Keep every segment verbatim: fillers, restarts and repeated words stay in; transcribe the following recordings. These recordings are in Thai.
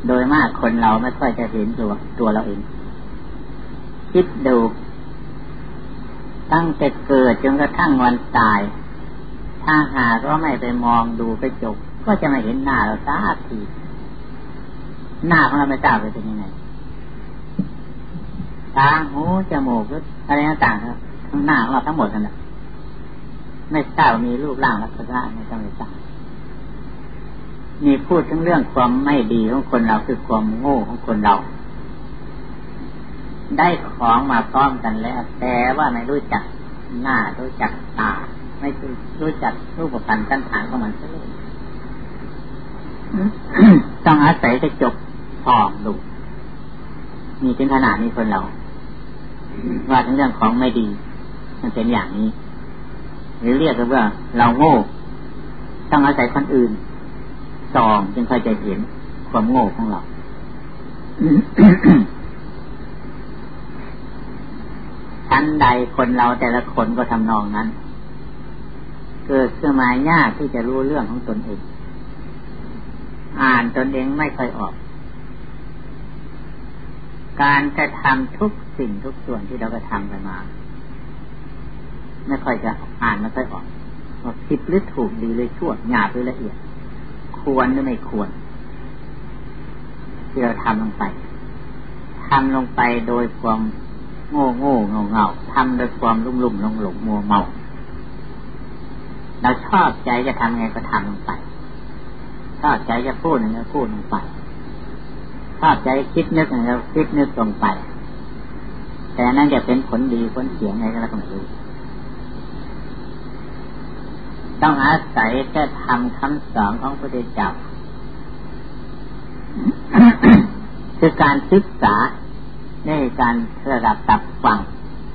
โดยมากคนเราไม่ค่อยจะเห็นตัวตัวเราเองคิดดูตั้งแต่เกิดจนกระทั่งวันตายถ้าหากว่าไม่ไปมองดูกระจกก็จะไม่เห็นหน้าเราสักทีหน้าของเราไม่ทราบเป็นยังไงตาหูจมูกอะไรต่างๆครับทั้งหน้าของเราทั้งหมดนั่นแหละไม่ทราบมีรูปร่างลักษณะไม่ต้องไปทราบมีพูดถึงเรื่องความไม่ดีของคนเราคือความโง่ของคนเราได้ของมาพร้อมกันแล้วแต่ว่าไม่รู้จักหน้ารู้จักตาไม่รู้จักรูปพรรณสันฐานของมันเลยต้องอาศัยกระจกส่องดูมีถึงขนาดนี้คนเราว่าถึงเรื่องของไม่ดีมันเป็นอย่างนี้หรือเรียกกันว่าเราโง่ต้องอาศัยคนอื่นส่องจึงค่อยจะเห็นความโง่ของเรา ชั้นใดคนเราแต่ละคนก็ทำนองนั้นเกิดขึ้นมายากที่จะรู้เรื่องของตนเองอ่านตนเองไม่ค่อยออกการกระทำทุกสิ่งทุกส่วนที่เรากระทำกันมาไม่ค่อยจะอ่านไม่ค่อยออกว่าผิดหรือถูกดีหรือชั่วหยาบหรือละเอียดควรหรือไม่ควรที่เราทำลงไปทำลงไปโดยความโง่โง่เงาเงาทำโดยความลุ่มลุ่มหลงหลงมัวเมาเราชอบใจจะทำไงก็ทำลงไปชอบใจจะพูดอะไรก็พูดลงไปชอบใจคิดนึกอะไรก็คิดนึกลงไปแต่นั่นจะเป็นผลดีผลเสียไงก็แล้วก็ไม่รู้ต้องอาศัยแค่ทำคำสอนของพระพุทธเจ้า คือการศึกษาในการระดับตับฟัง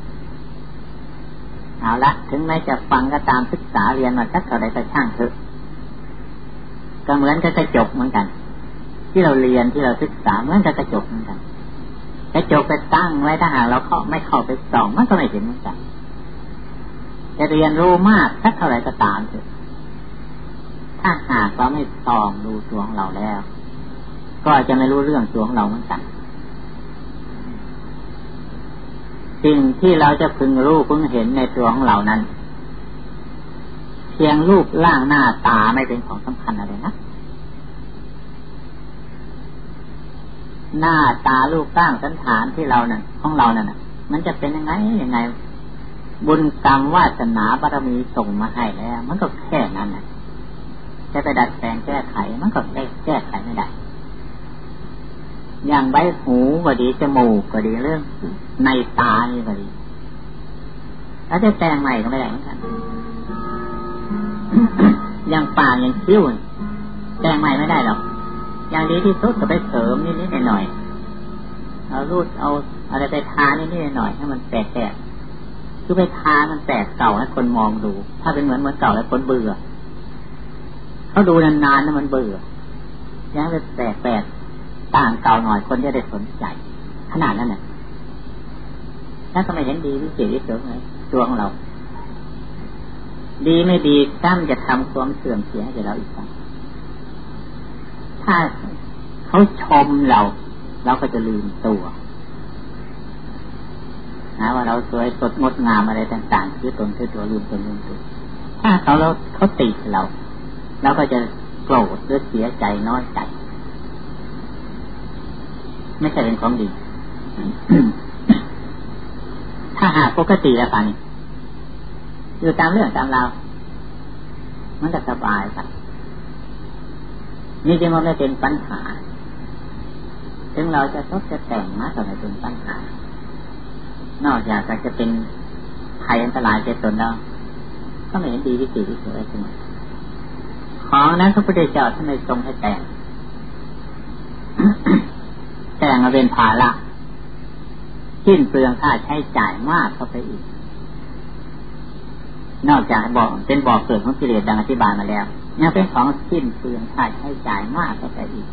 เอาละถึงแม้จะฟังก็ตามศึกษาเรียนมาสักเท่าใดก็ช่างเถอะก็เหมือนกับกระจกเหมือนกันที่เราเรียนที่เราศึกษาเหมือนกับกระจกเหมือนกันกระจกไปตั้งไว้ถ้าหากเราเข้าไม่เข้าไปส่องมันก็ไม่เห็นเหมือนกันจะเรียนรู้มากสักเท่าไหร่ก็ตามเถอะถ้าหากเราไม่ส่องดูตัวของเราแล้วก็จะไม่รู้เรื่องตัวของเราเหมือนกันสิ่งที่เราจะพึงรู้พึงเห็นในตัวของเรานั้นเพียงรูปร่างหน้าตาไม่เป็นของสำคัญอะไรนะหน้าตารูปร่างสันฐานที่เรานั่นของเรานั่นน่ะมันจะเป็นยังไงยังไงบุญกรรมวาสนาบารมีส่งมาให้แล้วมันก็แค่นั้นน่ะจะไปดัดแปลงแก้ไขมันก็แก้ไขไม่ได้อย่างใบหูก็ดีจมูกก็ดีเรื่องในตานี่ก็ดีแล้วจะแต่งใหม่ก็ไม่ได้เหมือนกัน อย่างปากอย่างคิ้วแต่งใหม่ไม่ได้หรอกอย่างดีที่สุดก็ไปเสริมนิดๆหน่อยๆเอารูดเอาอะไรไปทานิดๆหน่อยๆให้มันแตกๆคือไปทามันแตกเก่าให้คนมองดูถ้าเป็นเหมือนเหมือนเก่าแล้วคนเบื่อเขาดูนานๆแล้วมันเบื่อยังไปแตกๆต่างเก่าหน่อยคนจะได้สนใจขนาดนั้นน่ะแล้วก็ไม่เห็นดีวิเศษวิเศษเลยตัวของเราดีไม่ดีซ้ำจะทำความเสื่อมเสียให้เราอีกครั้งถ้าเขาชมเราเราก็จะลืมตัวนะว่าเราสวยสดงดงามอะไรต่างๆที่ตนที่ตัวลืมตนลืมตัวถ้าเขาเราเขาติเราเราก็จะโกรธหรือเสียใจน้อยใจไม่ใช่เป็นของดี ถ้าหากปกติแล้วไปอยู่ตามเรื่องตามราวมันจะสบายครับนี่จึงว่าไม่เป็นปัญหาถึงเราจะชอบจะแต่งมาก็ไม่เป็นปัญหานอกจากจะเป็นภัยอันตรายแก่ตนเราก็ไม่เห็นดีวิจิตรวิเศษอะไรทั้งนั้นของนั้นพระพุทธเจ้าท่านไม่ทรงให้แต่ง แต่งมาเป็นภาระสิ้นเปลืองค่าใช้จ่ายมากเข้าไปอีกนอกจากบอกเป็นบ่อเกิดของกิเลสดังอธิบายมาแล้วยังเป็นของสิ้นเปลืองค่าใช้จ่ายมากเข้าไปอีก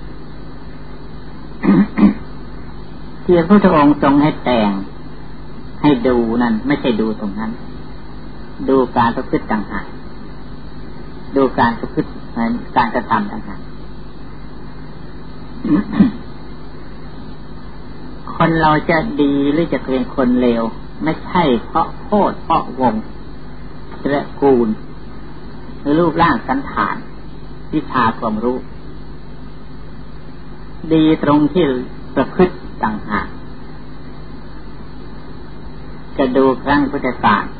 ที่พระพุทธองค์ทรงให้แต่งให้ดูนั่นไม่ใช่ดูตรงนั้นดูการประพฤติต่างหากดูการประพฤติการกระทำต่างหาก ฉคนเราจะดีหรือจะเป็นคนเลวไม่ใช่เพราะโคตรเพราะวงตระกูลหรือรูปร่างสันฐานวิชาความรู้ดีตรงที่ประพฤติต่างหากจะดูครั้งพุทธศาสนา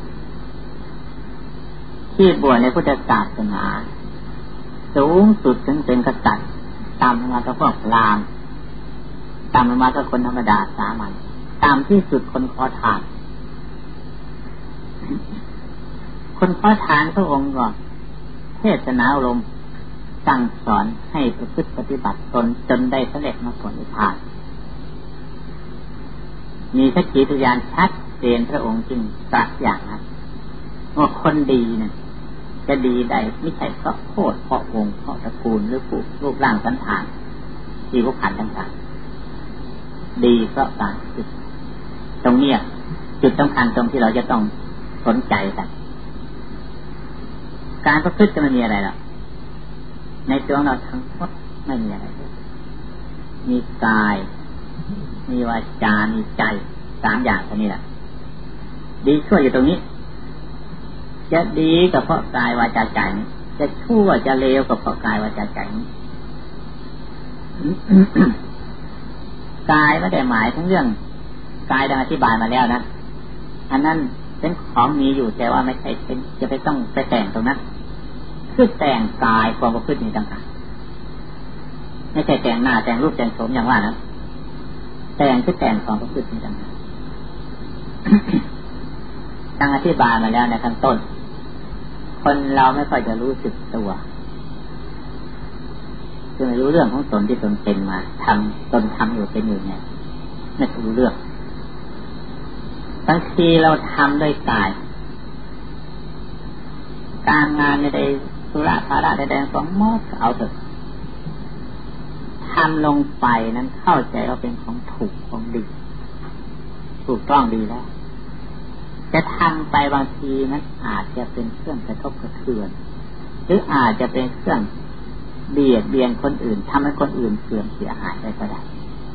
ที่บวชในพุทธศาสนาสูงสุดถึงเป็นกษัตริย์ต่ำมาก็พวกพราหมณ์ต่ำมาก็คนธรรมดาสามัญต่ำที่สุดคนขอทานคนขอทานพระองค์ก็เทศนาอารมณ์สั่งสอนให้ประพฤติปฏิบัติตนจนได้สำเร็จมรรคผลนิพพานมีสักขีพยานชัดเจนพระองค์จึงตรัสอย่างนั้นว่าคนดีเนี่ยจะดีได้ไม่ใช่เพราะโคตรเพราะวงเพราะตระกูลหรือผู้รูปร่างสันฐานที่ผู้ขันต่างๆดีเพราะการฝึกตรงนี้จุดสำคัญตรงที่เราจะต้องสนใจกันการประพฤติจะไม่มีอะไรหรอกในตัวเราทั้งหมดไม่มีอะไรมีกายมีวาจามีใจสามอย่างเท่านี้แหละดีชั่วอยู่ตรงนี้จะดีก็เพราะกายวาจาใจจะชั่วจะเลวก็เพราะกายวาจาใจกายไม่ได้หมายถึงเรื่องกายดังอธิบายมาแล้วนะอันนั้นเป็นของมีอยู่แต่ว่าไม่ใช่เป็นจะไปต้องไปแต่งตรงนั้นคือแต่งกายความประพฤตินี้ต่างหากไม่ใช่แต่งหน้าแต่งรูปแต่งโฉมอย่างว่านะแต่งคือแต่งความประพฤตินี้ต่างหากดังอธิบายมาแล้วในขั้นต้นคนเราไม่ค่อยจะรู้สึกตัวคือไม่รู้เรื่องของตนที่ตนเป็นมาทำตนทำอยู่เป็นอยู่เนี่ยไม่รู้เรื่องบางทีเราทำด้วยกายการงานในใดธุระภาระใดๆของมดเอาเถอะทำลงไปนั้นเข้าใจว่าเป็นของถูกของดีถูกต้องดีแล้วจะทำไปบางทีนั้นอาจจะเป็นเครื่องกระทบกระเทือนหรืออาจจะเป็นเครื่องเบียดเบียนคนอื่นทำให้คนอื่นเสื่อมเสียหายได้ก็ได้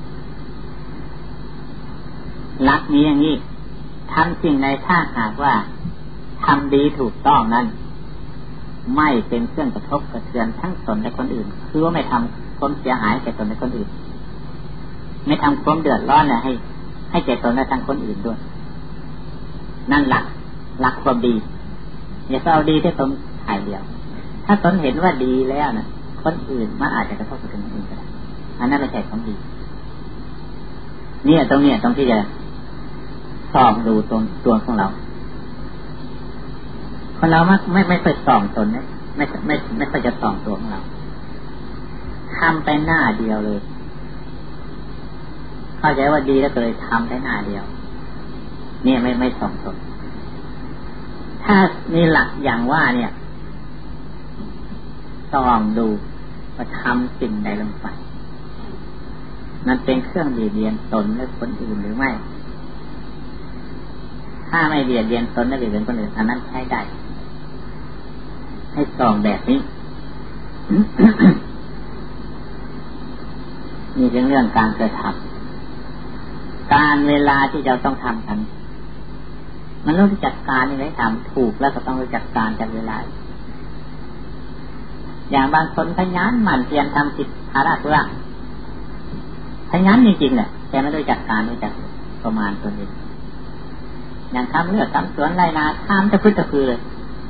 หลักนี้อย่างนี้ทำสิ่งใดถ้าหากว่าทำดีถูกต้องนั้นไม่เป็นเครื่องกระทบกระเทือนทั้งตนและคนอื่นคือว่าไม่ทำความเสียหายแก่ตนและคนอื่นไม่ทำความเดือดร้อนเลยให้ให้แก่ตนและทั้งคนอื่นด้วยนั่นหลักหลักความดีอย่าเอาดีที่ตนถ่ายเดียวถ้าตนเห็นว่าดีแล้วนะคนอื่นมาอาจจะกระทบกระเทือนคนอื่นก็ได้อันนั้นไม่ใช่ของดีเนี่ยตรงเนี้ยตรงที่จะส่องดูตนตัวของเราคนเราไม่ไม่ไม่ค่อยส่องตนเนี่ยไม่ไม่ไม่ค่อยจะส่องตัวของเราทำไปหน้าเดียวเลยเข้าใจว่าดีแล้วก็เลยทำไปหน้าเดียวเนี่ยไม่ไม่ส่องตนถ้ามีหลักอย่างว่าเนี่ยส่องดูว่าทำสิ่งใดลงไปนั้นเป็นเครื่องเบียดเบียนตนและคนอื่นหรือไม่ถ้าไม่เบียดเบียนตนและเบียดเบียนคนอื่นอันนั้นใช้ได้ให้ส่องแบบนี้ นี่เป็นเรื่องการกระทำการเวลาที่เราต้องทำกันมันต้องจัดการนี่ให้ทำถูกแล้วก็ต้องจัดการจัดเวลาอย่างบางคนขยันหมั่นเพียรทำกิจภาระธุระขยันจริงๆแหละแต่ไม่ได้จัดการไม่จัดประมาณตัวเองอย่างทำเลือกทำสวนไรนาทำจะพึ่งจะคือเลย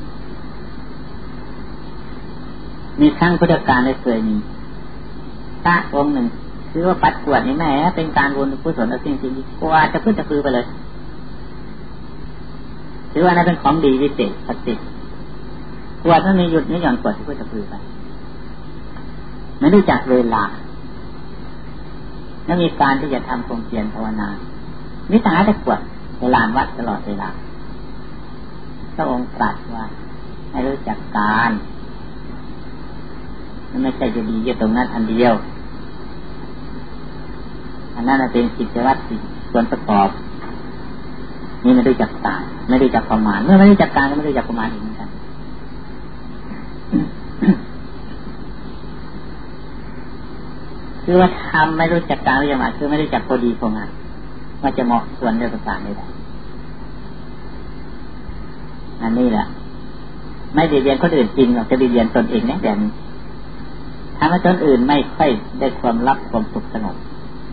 มีครั้งพุทธกาลได้เคยมีพระองค์หนึ่งคือว่าปัดกวาดนี่แม่เป็นการวนกุศลและสิ่งที่ดีกว่าจะพึ่งจะคือไปเลยถือว่านั่นเป็นของดีวิเศษปฏิกวาดนั้นมีหยุดไม่หย่อนกวาดที่พึ่งจะคือไปไม่รู้จักเวลาไม่มีการที่จะทำความเพียรภาวนามิตรหาแต่กวดในลานวัดตลอดเวลาพระองค์ตรัสว่าให้รู้จักการมันไม่ใช่จะดีอยู่ตรงนั้นอันเดียวอันนั้นเป็นกิจวัตรส่วนประกอบนี่ไม่รู้จักการไม่รู้จักประมาณเมื่อไม่รู้จักการก็ไม่รู้จักประมาณอีกเหมือนกัน คือว่าทำไม่รู้จักการรู้จักมาคือไม่รู้จักพอดีพองานว่าจะเหมาะควรด้วยประการใดอันนี้แหละไม่ได้เรียนคนอื่นจริงหรอกจะได้เรียนตนเองนะแบบนี้ทำให้ตนอื่นไม่ค่อยได้ความรักความสุขสงบ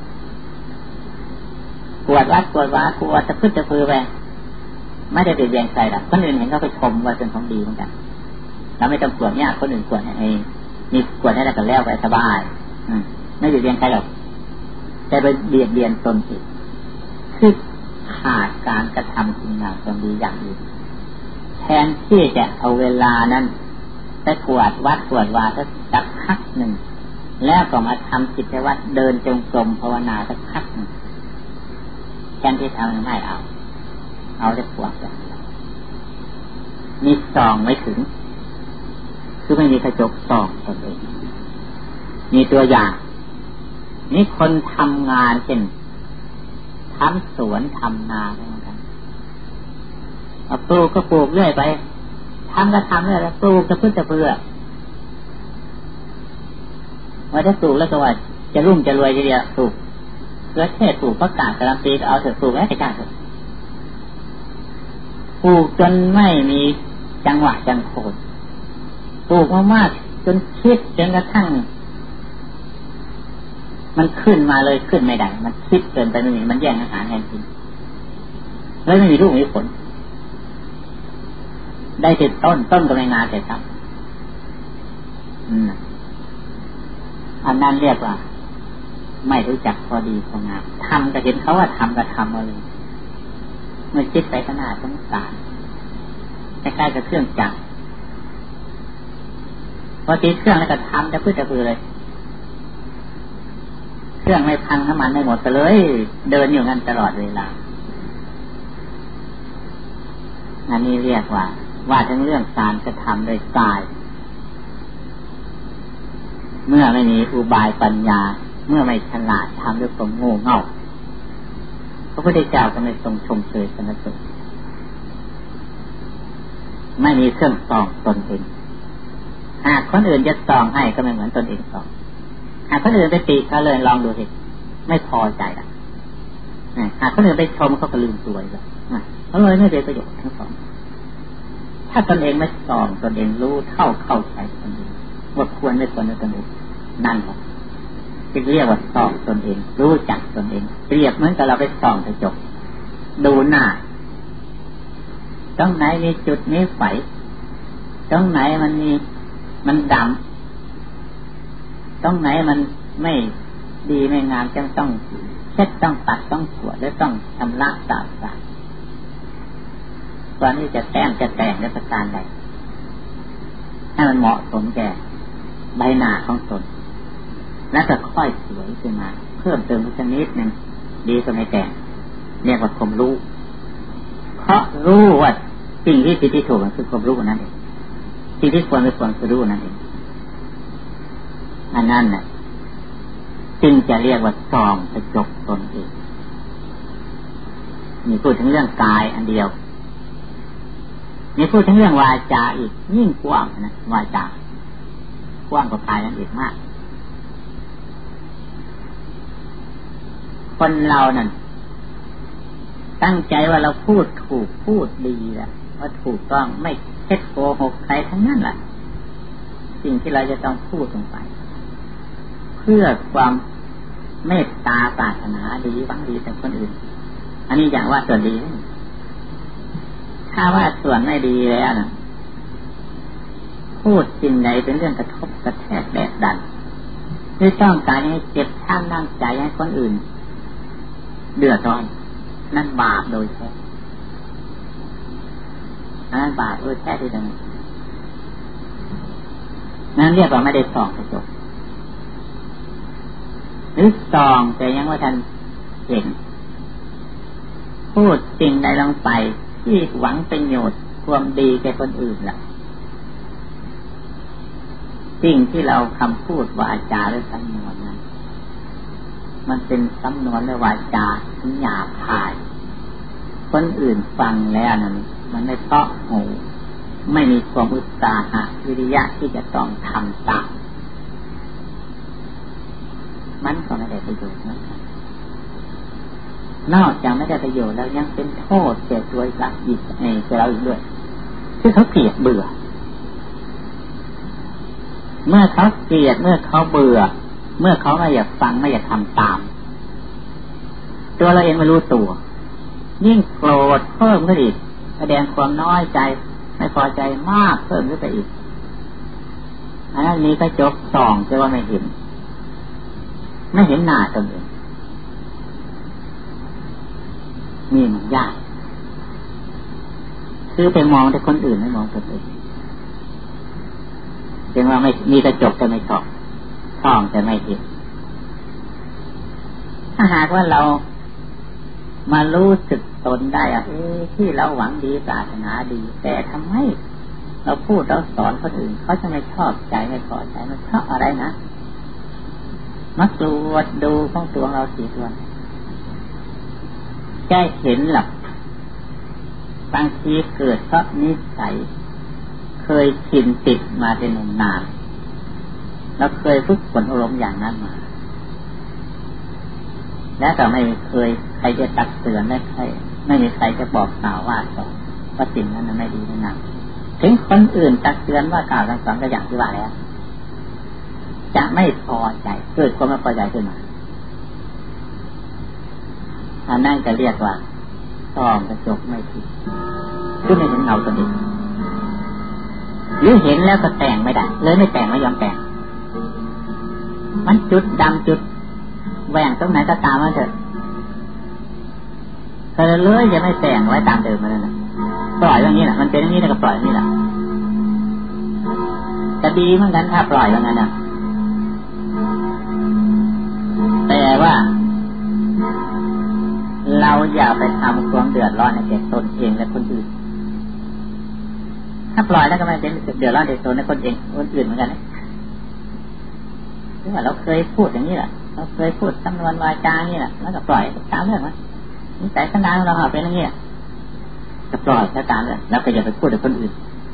ปวดวัดปวดวาปวดจะพึ่งจะพือไปไม่ได้เรียนใครหรอกคนอื่นเห็นเขาไปชมว่าเป็นของดีเหมือนกันเราไม่ต้องปวดเนี่ยคนอื่นปวดให้มีปวดให้เราก็แล้วไปสบายไม่ได้เรียนใครหรอกแต่ไปเบียดเบียนตนเองคือขาดการกระทำคุณงามความดีอย่างอื่นแทนที่จะเอาเวลานั้นไปปวดวัดปวดวาสักพักหนึ่งแล้วก็มาทำกิจวัตรเดินจงกรมภาวนาสักพักหนึ่งแทนที่ทำไม่เอาเอาได้ปวดอย่างเดียวมีส่องไม่ถึงคือไม่มีกระจกส่องตนเองมีตัวอย่างนี่คนทำงานเช่นทำสวนทำนาเหมือนกันเอาปลูกก็ปลูกเรื่อยไปทำก็ทำเรื่อยแล้วปลูกจะพึ่งจะเพื่อว่าถ้าปลูกแล้วก็ว่าจะรุ่งจะรวยจะเดียวปลูกเพื่อเทศปลูกประกาศการันตีเอาเถอะปลูกแล้วแต่จ้างเถอะปลูกจนไม่มีจังหวะจังโคนปลูกมากๆจนคิดจนกระทั่งมันขึ้นมาเลยขึ้นไม่ได้มันคิดเกินไปไม่มีมันแย่งอาหารแทนกินแล้วไม่มีลูกมีผลได้ติดต้นต้นก็ไม่งานแต่ทำอืมอันนั้นเรียกว่าไม่รู้จักพอดีพองามทำก็เห็นเขาว่าทำก็ทำมาเลยเมื่อคิดไปขนาดสงสารใกล้ๆกับเครื่องจักรพอติดเครื่องแล้วก็ทำจะพื้นจะพือเลยเครื่องไม่พังน้ำมันไม่หมดก็เลยเดินอยู่งั้นตลอดเวลาอันนี้เรียกว่าว่าทั้งเรื่องการกระทำโดยกายเมื่อไม่มีอุบายปัญญาเมื่อไม่ฉลาดทำด้วยความโง่เง่าพระพุทธเจ้าก็ไม่ทรงชมเชยสรรเสริญไม่มีเครื่องส่องตนเองหากคนอื่นจะส่องให้ก็ไม่เหมือนตนเองส่องหากคนอื่นไปติเขาเลยลองดูสิไม่พอใจอ่ะหากคนอื่นไปชมเขาก็ลืมตัวแล้วเขาเลยไม่ได้ประโยชน์ทั้งสองถ้าตนเองไม่ส่องตนเองรู้เท่าเข้าใจตนเองว่าควรไม่ควรในตนเองนั่นแหละจึงเรียกว่าส่องตนเองรู้จักตนเองเปรียบเหมือนกับเราไปส่องกระจกดูหน้าตรงไหนมีจุดนี้ไฝตรงไหนมันมีมันดำตรงไหนมันไม่ดีไม่งามจังต้องเช็ดต้องตัดต้องขวดและต้องชำระสะอาดตอนนี้จะแต่งจะแต่งในประการใดให้มันเหมาะสมแก่ใบหน้าของตนแล้วก็ค่อยสวยขึ้นมาเพิ่มเติมสักนิดนึงดีกว่าไม่แต่งเรียกว่าความรู้เพราะรู้ว่าสิ่งที่ผิดที่ถูกมันคือความรู้นั่นเองสิ่งที่ควรไม่ควรคือรู้นั่นเองอันนั้นน่ะจึงจะเรียกว่าส่องกระจกตนเองมีพูดถึงเรื่องกายอันเดียวมีพูดถึงเรื่องวาจาอีกยิ่งกว้างนะวาจากว้างกว่ากายนั่นอีกมากคนเรานั่นตั้งใจว่าเราพูดถูกพูดดีแหละว่าถูกต้องไม่เท็จโกหกใครทั้งนั้นแหละสิ่งที่เราจะต้องพูดลงไปเพื่อความเมตตาปรารถนาดีหวังดีแต่คนอื่นอันนี้อย่างว่าส่วนดีถ้าว่าส่วนไม่ดีแล้วนะพูดสิ่งใดเป็นเรื่องกระทบกระแทกแดดดันไม่ต้องการให้เจ็บช้ำน้ำใจให้คนอื่นเดือดร้อนนั่นบาปโดยแท้นั่นบาปโดยแท้ที่ตรงนี้นั่นเรียกว่าไม่ได้ส่องกระจกหรือส่องแต่ยังว่าท่านเห็นพูดสิ่งใดลงไปที่หวังประโยชน์ความดีแก่คนอื่นล่ะสิ่งที่เราคำพูดวาจาหรือสำนวนนั้นมันเป็นสำนวนหรือวาจาที่หยาบคายคนอื่นฟังแล้วนั้นมันไม่เพาะหูไม่มีความอุตสาหะวิริยะที่จะต้องทำตามมันก็ไม่ได้ประโยชน์นะนอกจากไม่ได้ประโยชน์แล้วยังเป็นโทษแก่ตัวเราอีกในแก่เราอีกด้วยคือเขาเกลียดเบื่อเมื่อเขาเกลียดเมื่อเขาเบื่อเมื่อเขาไม่อยากฟังไม่อยากทำตามตัวเราเองไม่รู้ตัวยิ่งโกรธเพิ่มขึ้นอีกแสดงความน้อยใจไม่พอใจมากเพิ่มขึ้นไปอีกอันนี้ก็จบส่องแต่ว่าไม่เห็นไม่เห็นหน้าตนเองนี่มันยากคือไปมองแต่คนอื่นไม่มองตนเองเรียกว่าไม่มีกระจกแต่ไม่ส่องส่องแต่ไม่เห็นถ้าหากว่าเรามารู้สึกตนได้อะที่เราหวังดีปรารถนาดีแต่ทำไมเราพูดเราสอนคนอื่นเขาจะไม่ชอบใจไม่พอใจมันเพราะอะไรนะมาตรวจดูของตัวเราสี่ตัวแก้เห็นหลับบางทีเกิดเพราะนิสัยเคยชินติดมาเป็นนานแล้วเคยฝึกฝนอารมณ์อย่างนั้นมาแล้วแต่ไม่เคยใครจะตักเตือนไม่ใครไม่มีใครจะบอกกล่าวว่าสอนว่าสิ่งนั้นไม่ดีไม่งามถึงคนอื่นตักเตือนว่ากล่าวสอนก็อย่างที่ว่าแล้วจะไม่พอใจเกิดความไม่พอใจขึ้นมาอันนั้นจะเรียกว่าส่องกระจกไม่ผิดคือไม่เห็นเงาตัวเองหรือเห็นแล้วก็แต่งไม่ได้เลยไม่แต่งไม่ยอมแต่งมันจุดดำจุดแหว่งตรงไหนก็ตามมาเถอะเธอเลยจะไม่แต่งไว้ตามเดิมมาเลยนะปล่อยอย่างนี้แหละมันเป็นอย่างนี้แล้วก็ปล่อยอย่างนี้แหละจะดีเหมือนกันถ้าปล่อยอย่างนั้นนะแต่ว่าเราอย่าไปทำความเดือดร้อนให้แก่ตนเองและคนอื่นถ้าปล่อยแล้วก็ไม่เป็นเดือดร้อนแก่ตนและคนเองคนอื่นเหมือนกันนะคือว่าเราเคยพูดอย่างนี้แหละเราเคยพูดจำนวนวาจานี่แหละแล้วก็ปล่อยตามเรื่องมันนิสัยสันดานเราเป็นอย่างนี้ก็ปล่อยตามเรื่องแล้วก็อย่าไปพูดกับคนอื่น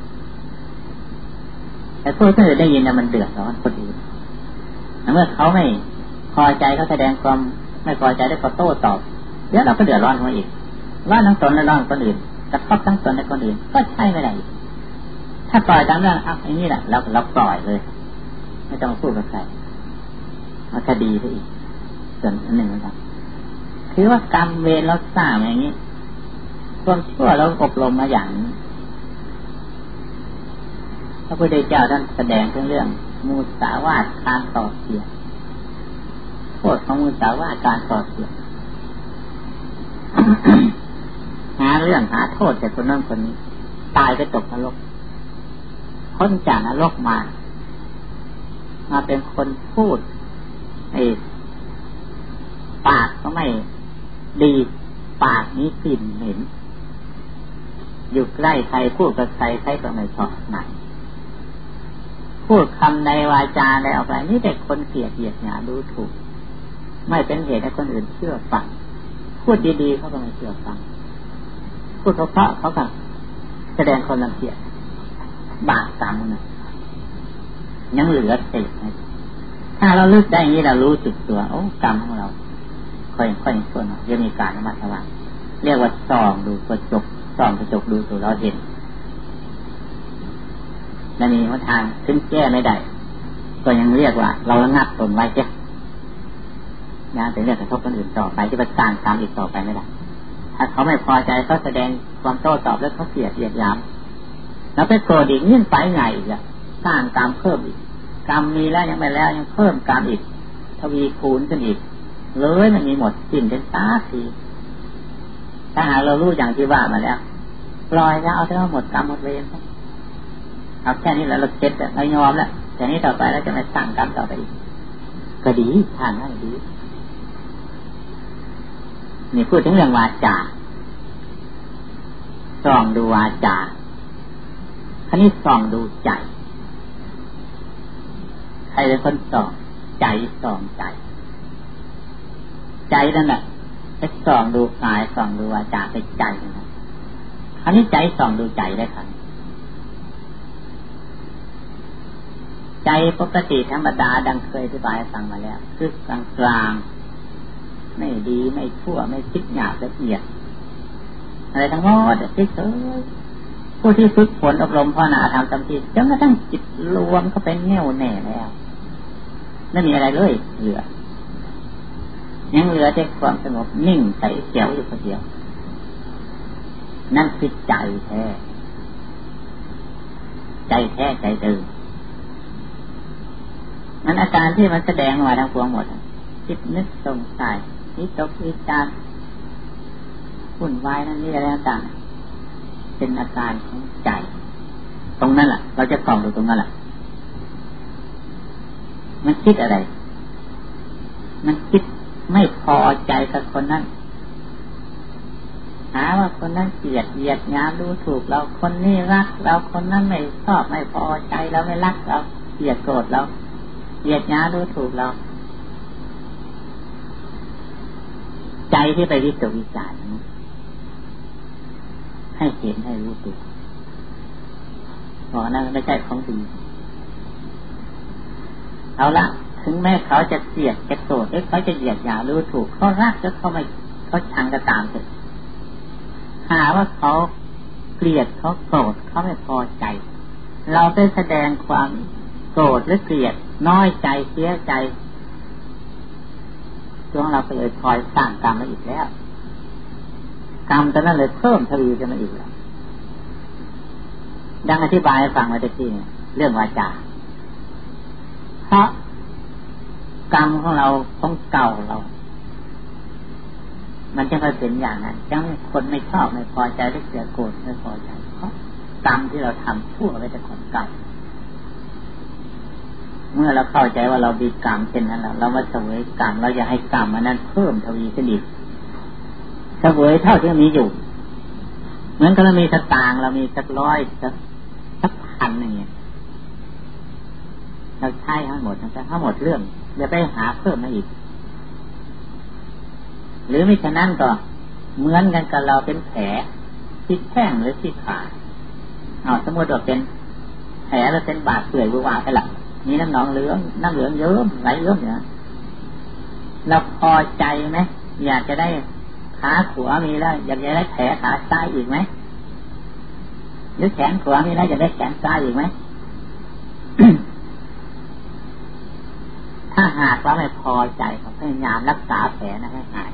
แต่พูดคนอื่นได้ยินแล้วมันเดือดร้อนคนอื่นเมื่อเขาไม่พอใจเขาแสดงความไม่พอใจได้เขาโต้ตอบเดี๋ยวเราก็เดือดร้อนเขาอีกร้อนทั้งตนและร้อนคนอื่นกระทบทั้งตนและคนอื่นก็ใช่ไม่ได้ถ้าปล่อยตามเรื่องอ่ะอย่างนี้แหละเราเราปล่อยเลยไม่ต้องพูดกับใครมันคดีไปอีกส่วนหนึ่งนะครับคือว่ากรรมเวรเราสร้างอย่างนี้ความชั่วเราอบรมมาอย่างนี้พระพุทธเจ้าท่านแสดงเรื่องมุสาวาทการต่อเสียดโทษของมุสาวาทการต่อเสียด หาเรื่องหาโทษแต่คนนั้นคนนี้ตายไปตกนรกพ้นจากนรกมามาเป็นคนพูดไอ้ปากก็ไม่ดีปากนี้กลิ่นเหม็นอยู่ใกล้ใครพูดกับใครใครก็ไม่ชอบไหนพูดคำในวาจาในออกไปนี่แต่คนเกลียดเหยียดหยามดูถูกไม่เป็นเหตุให้คนอื่นเชื่อฟังพูดดีๆเขาก็ไม่เชื่อฟังพูดเพราะๆเขาก็แสดงคนรังเกียจบาปกรรมนะยังเหลือเศษถ้าเราลึกได้อย่างนี้เรารู้สึกตัวโอ้กรรมของเราค่อยค่อยส่วนจะมีการระมัดระวังเรียกว่าส่องดูกระจกส่องกระจกดูตัวเราเห็นและมีหนทางถึงแก้ไม่ได้ก็ยังเรียกว่าเราระงับตนไว้เจ้าอย่าไปเรียกกระทบคนอื่นต่อไปที่จะสร้างกรรมอีกต่อไปไม่ได้ถ้าเขาไม่พอใจเขาแสดงความโต้ตอบแล้วเขาเกลียดเหยียดหยามแล้วไปโกรธอีกยิ่งไปไงอีกอะสร้างกรรมเพิ่มอีกกรรมมีแล้วยังไม่แล้วยังเพิ่มกรรมอีกทวีคูณขึ้นอีกเลยมันมีหมดสิ้นเป็นตาทีถ้าหากเรารู้อย่างที่ว่ามาแล้วปล่อยแล้วเอาทั้งหมดกรรมหมดเวรเอาแค่นี้แล้วเราเก็ตแล้วเรายอมแล้วแต่นี้ต่อไปแล้วจะไม่สร้างกรรมต่อไปอีกก็ดีทางนั้นดีนี่พูดถึงเรื่องวาจาส่องดูวาจาคราวนี้ส่องดูใจใครเป็นคนส่องใจส่องใจใจนั่นแหละไปส่องดูกายส่องดูวาจาไปใจนะคราวนี้ใจส่องดูใจได้ครับใจปกติธรรมดาดังเคยอธิบายให้ฟังมาแล้วคือกลางกลางไม่ดีไม่ชั่วไม่คิดหยาบละเอียดอะไรทั้งหมดเฉยๆผู้ที่ฝึกฝนอบรมภาวนาทำสมาธิจนกระทั่งจิตรวมก็เป็นแน่วแน่แล้วไม่มีอะไรเลยเหลือยังเหลือแต่ความสงบนิ่งใสเขียวอยู่คนเดียวนั่นคือใจแท้ใจแท้ใจเดิมมันอาการที่มันแสดงออกมาทั้งปวงหมดคิดนึกสงสัยวิตกวิจารวุ่นวายนั่นนี่อะไรต่างๆเป็นอาการของใจตรงนั้นแหละเราจะส่องดูตรงนั้นแหละมันคิดอะไรมันคิดไม่พอใจกับคนนั้นหาว่าคนนั้นเกลียดเหยียดหยามดูถูกเราคนนี้รักเราคนนั้นไม่ชอบไม่พอใจเราไม่รักเราเกลียดโกรธเราเกลียดหยามดูถูกเราใจที่ไปวิตกวิจารณ์ให้เห็นให้รู้ตัวเพราะนั้นไม่ใช่ของดีเอาละถึงแม้เขาจะเกลียดจะโกรธหรือเขาจะเหยียดหยามดูถูกเขารักแล้วเขาไม่เขาชังก็ตามเถอะหาว่าเขาเกลียดเขาโกรธเขาไม่พอใจเราได้แสดงความโกรธหรือเกลียดน้อยใจเสียใจตัวเราก็เลยคอยสร้างกรรมมาอีกแล้วกรรมตอนนั้นเลยเพิ่มทวีขึ้นมาอีกแล้วดังอธิบายให้ฟังไว้ตะกี้เรื่องวาจาเพราะกรรมของเราของเก่าเรามันจะค่อยเป็นอย่างนั้นจังคนไม่ชอบไม่พอใจหรือเสียโกรธไม่พอใจเพราะกรรมที่เราทำชั่วไว้แต่คนเก่าเมื่อเราเข้าใจว่าเรามีกรรมเช่นนั้นแล้วเรามาเสวยกรรมเราจะให้กรรมมันนั้นเพิ่มทวีขึ้นอีกเสวยเท่าที่มีอยู่เหมือนกับเรามีสตางค์เรามีสักร้อยสักสักพันอย่างเงี้ยเราใช้ทั้งหมดทั้งหมดเรื่องอย่าไปหาเพิ่มมาอีกหรือไม่ฉะนั้นก็เหมือนกันกับเราเป็นแผลที่แข้งหรือที่ขาเอาสมมติว่าเป็นแผลแล้วเป็นบาดเปื่อยวุ่นวายไปละมีน้ำหนองเหลืองน้ำเหลืองเยิ้มไหลเยิ้มเนี่ยเราพอใจไหมอยากจะได้ขาขวามีแล้วอยากจะได้แผลขาซ้ายอีกไหมหรือแขนขวามีแล้วอยากได้แขนซ้ายอีกไหม ถ้าหากว่าไม่พอใจก็พยายามรักษาแผลนั้นให้หาย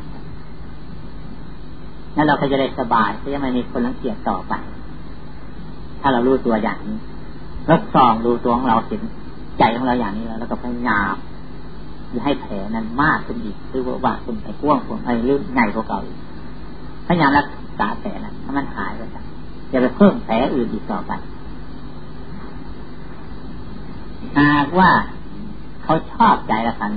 แล้วเราก็จะได้สบายก็จะไม่มีคนรังเกียจต่อไปถ้าเรารู้ตัวอย่างนี้แล้วส่องดูตัวของเราเห็นใจของเราอย่างนี้แล้วเราก็พยายามอย่าให้แผลนั้นมากขึ้นอีกหรือว่าว่าขึ้นไปกว้างกว่าไอ้ลึกใหญ่กว่าเก่าอีกพยายามรักษาแผลนั้นให้มันหายไปอย่าไปเพิ่มแผลอื่นอีกต่อไปหากว่าเขาชอบใจละกัน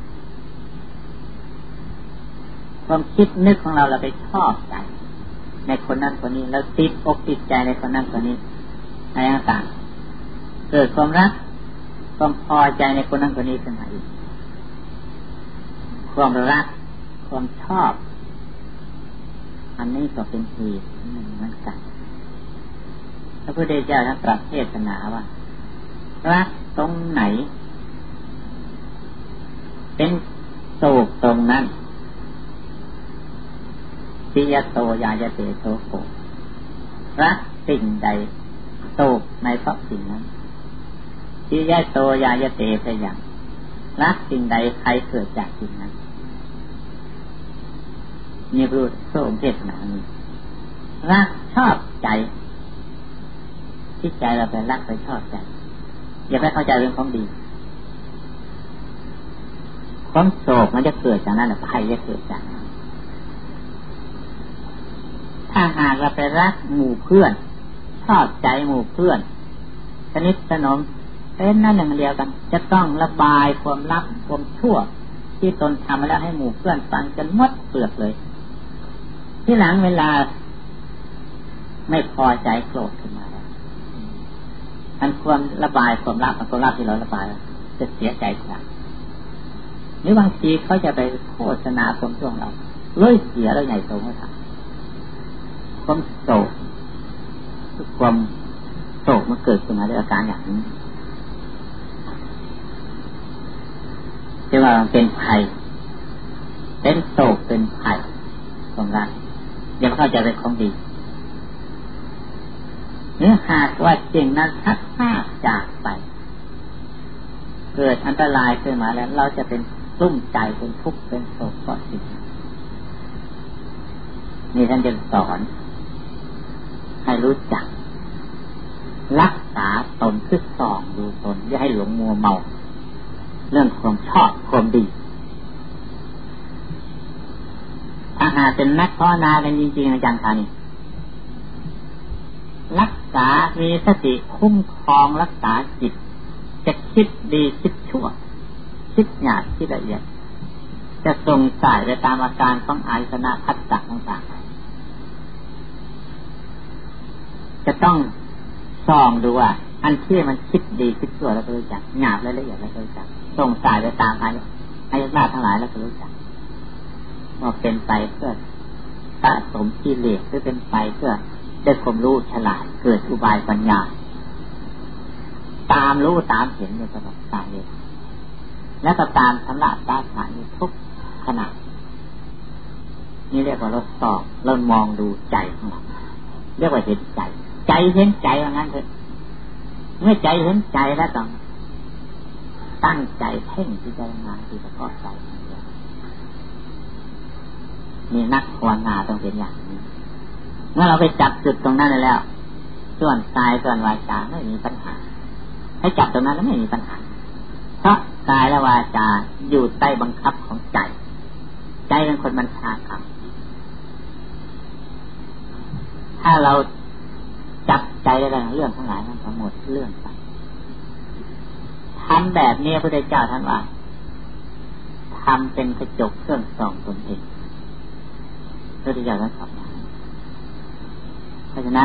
ความคิดนึกของเราเราไปชอบใจในคนนั้นคนนี้เราติดอกติดใจในคนนั้นคนนี้อะไรต่างๆเกิดความรักความพอใจในคนนั้นคนนี้ขึ้นมาอีกความรักความชอบอันนี้ก็เป็นเหตุหนึ่งเหมือนกันพระพุทธเจ้าท่านตรัสเทศนาว่ารักตรงไหนเป็นโศกตรงนั้นปิยโตยายเตโสโกรักสิ่งใดโศกในเพราะสิ่งนั้นปิยโตยายเตพยังรักสิ่งใดใครเกิดจากสิ่งนั้นมีพระพระองค์เทศนารักชอบใจที่ใจเราไปรักไปชอบใจอย่าไปเข้าใจเรื่องของดีความโศกมันจะเกิดจากนั้นแหละภัยจะเกิดจากนั้นถ้าหากเราไปรักหมู่เพื่อนชอบใจหมู่เพื่อนสนิทสนมเป็นนั่นหนึ่งเดียวกันจะต้องระบายความลับความชั่วที่ตนทำมาแล้วให้หมู่เพื่อนฟังจนหมดเปลือกเลยที่หลังเวลาไม่พอใจโกรธขึ้นมาแล้วอันความระบายความลับความลับที่เราระบายจะเสียใจกว่าหรือบางทีเขาจะไปโฆษณาความชั่วเราเลยเสียแล้วใหญ่โตไม่ทันความโศกความโศกมันเกิดขึ้นมาด้วยอาการอย่างนี้ที่ว่าเป็นภัยเป็นโศกเป็นภัยตรงนั้นอย่าเข้าใจเป็นของดีหรือหากว่าสิ่งนั้นชักพลาดจากไปเกิดอันตรายขึ้นมาแล้วเราจะเป็นรุ่มใจเป็นทุกข์เป็นโศกเพราะสิ่งนั้นนี่ท่านจะสอนให้รู้จักรักษาตนคือส่องดูตนอย่าให้หลงมัวเมาเรื่องความชอบความดีถ้าหากเป็นนักภาวนากันจริงๆอาจารย์คะนี่รักษามีสติคุ้มครองรักษาจิตจะคิดดีคิดชั่วคิดหยาบคิดละเอียดจะส่งสายไปตามอาการของอายตนะพัฒนาต่างๆจะต้องส่องดูว่าอันที่มันคิดดีคิดชั่วแล้วก็รู้จักหยาบและละเอียดแล้วก็รู้จักส่งสายไปตามอายตนะทั้งหลายแล้วก็รู้จักว่าเป็นไปเพื่อสะสมกิเลสหรือเป็นไปเพื่อได้ความรู้ฉลาดเกิดอุบายปัญญาตามรู้ตามเห็นในตลอดตามเลยแล้วก็ตามสำลักตาสารอยู่ทุกขณะนี่เรียกว่าเราสอบเรามองดูใจของเราเรียกว่าเห็นใจใจเห็นใจว่างั้นเถอะเมื่อใจเห็นใจแล้วต้องตั้งใจเพ่งที่ใจงานที่เฉพาะใจนี่นักภาวนาต้องเป็นอย่างนี้เมื่อเราไปจับจุดตรงนั้นแล้วส่วนกายส่วนวาจาไม่มีปัญหาให้จับตรงนั้นแล้วไม่มีปัญหาเพราะกายและวาจาอยู่ใต้บังคับของใจใจเป็นคนบัญชาการถ้าเราจับใจได้เรื่องทั้งหลายทั้งหมดเรื่องไปทำแบบนี้พระพุทธเจ้าท่านว่าทำเป็นกระจกเครื่องส่องตนเองพระพุทธเจ้าท่านสอนเพราะฉะนั้น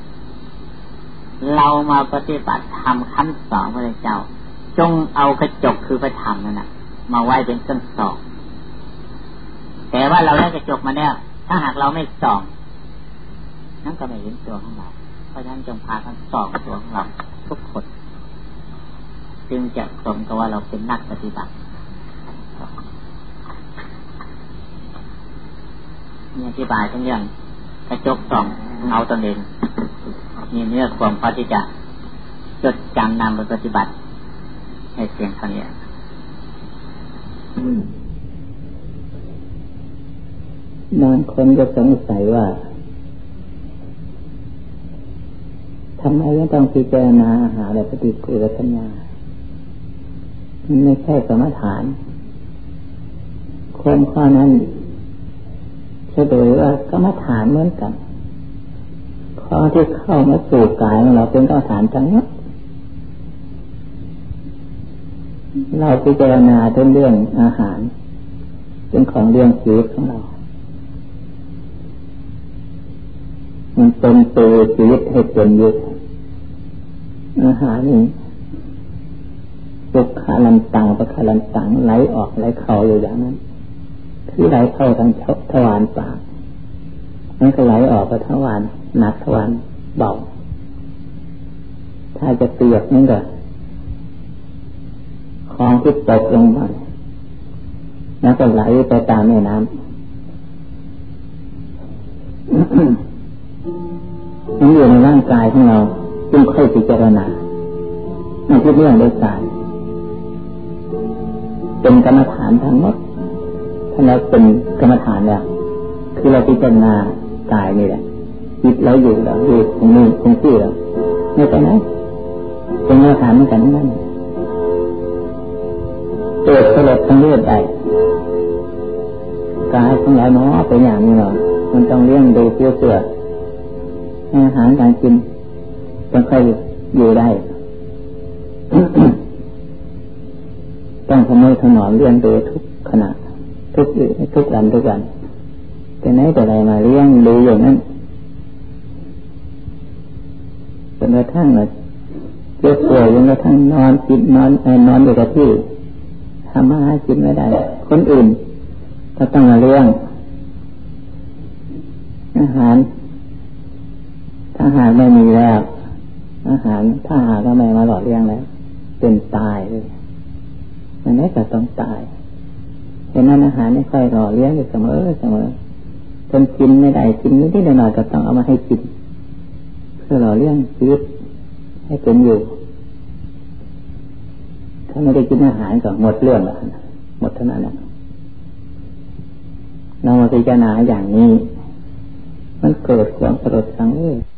เรามาปฏิบัติธรรมคำสอนพระพุทธเจ้าจงเอากระจกคือพระธรรมนั่นน่ะมาไว้เป็นเครื่องส่องแต่ว่าเราได้กระจกมาเนี่ยถ้าหากเราไม่ส่องนั่นก็ไม่เห็นตัวของเราเพราะฉะนั้นจงพากันส่องตัวของเราทุกคนจึงจะสมกับว่าเราเป็นนักปฏิบัติมีอธิบายทั้งเรื่องกระจกส่องเงาตนเองมีเนื้อความพอที่จะจดจำนำไปปฏิบัติให้เสียงเท่านี้บางคนจะสงสัยว่าทำไมต้องพิจารณาหาและปฏิกูลปัญญาไม่ใช่สมถะคนข้อนั้นเฉลยว่ากรรมฐานเหมือนกันข้อที่เข้ามาสู่กายของเราเป็นกรรมฐานทั้งนั้นเราพิจารณาถึงเรื่องอาหารเป็นของเรื่องชีวิตของเรามันเป็นตัวชีวิตให้เป็นอยู่อาหารนี้ปุกขาลันตังปะขาลันตังไหลออกไหลเข้าอยู่อย่างนั้นคือไหลเข้าทางทวารปากมันก็ไหลออกไปทวารหนักทวารเบาถ้าจะเปรียบนั่นก็คลองที่ตกลงมาแล้วก็ไหลไปตามแม่น้ำมันอยู่ในร่างกายของเราจึงค่อยพิจารณาไม่ใช่เรื่องโดยสารเป็นกรรมฐานทั้งหมดถ้าเราเป็นกรรมฐานแล้วคือเราพิจารณากายนี่แหละจิตเราอยู่แล้วอยู่ตรงนี้ตรงที่แล้วไม่ไปไหนเป็นกรรมฐานเหมือนกันนั่นเกิดสลดทั้งเลือดได้กายของเราเนาะเป็นอย่างนี้เนาะมันต้องเลี้ยงดูเพื่อเพื่ออาหารการกินต้องค่อยอยู่ได้ ต้องทำให้ถนอมเลี้ยงดูทุกขณะทุกทุกวันทุกวันแต่ไหนแต่ไรมาเลี้ยงดูอย่างนั้นจนกระทั่งเราเจ็บป่วยจนกระทั่งนอนกินนอนนอนอยู่กับที่ทำมาหากินไม่ได้คนอื่นก็ต้องมาเลี้ยงอาหารถ้าหากไม่มีแล้วอาหารถ้าหากไม่มาหล่อเลี้ยงแล้วเป็นตายเลยอันนี้ก็ต้องตายเห็นนั้นอาหารไม่ค่อยหล่อเลี้ยงอยู่เสมอเสมอจนกินไม่ได้กินนิดๆหน่อยๆก็ต้องเอามาให้กินเพื่อหล่อเลี้ยงชีวิตให้เป็นอยู่ถ้าไม่ได้กินอาหารก็หมดเรื่องละหมดเท่านั้นแหละเรามาพิจารณาอย่างนี้มันเกิดความสลดสังเวช